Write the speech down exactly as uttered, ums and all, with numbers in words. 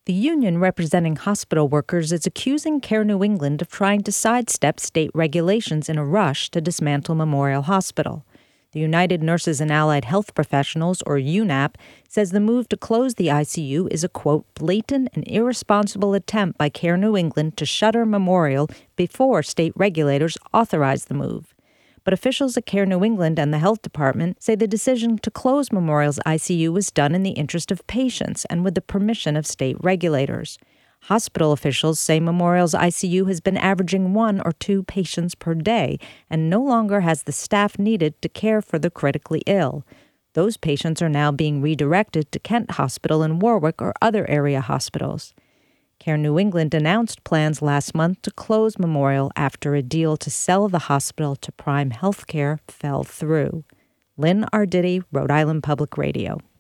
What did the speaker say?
The union representing hospital workers is accusing Care New England of trying to sidestep state regulations in a rush to dismantle Memorial Hospital. The United Nurses and Allied Health Professionals, or U N A P, says the move to close the I C U is a, quote, blatant and irresponsible attempt by Care New England to shutter Memorial before state regulators authorize the move. But officials at Care New England and the Health Department say the decision to close Memorial's I C U was done in the interest of patients and with the permission of state regulators. Hospital officials say Memorial's I C U has been averaging one or two patients per day and no longer has the staff needed to care for the critically ill. Those patients are now being redirected to Kent Hospital in Warwick or other area hospitals. Care New England announced plans last month to close Memorial after a deal to sell the hospital to Prime Healthcare fell through. Lynn Arditi, Rhode Island Public Radio.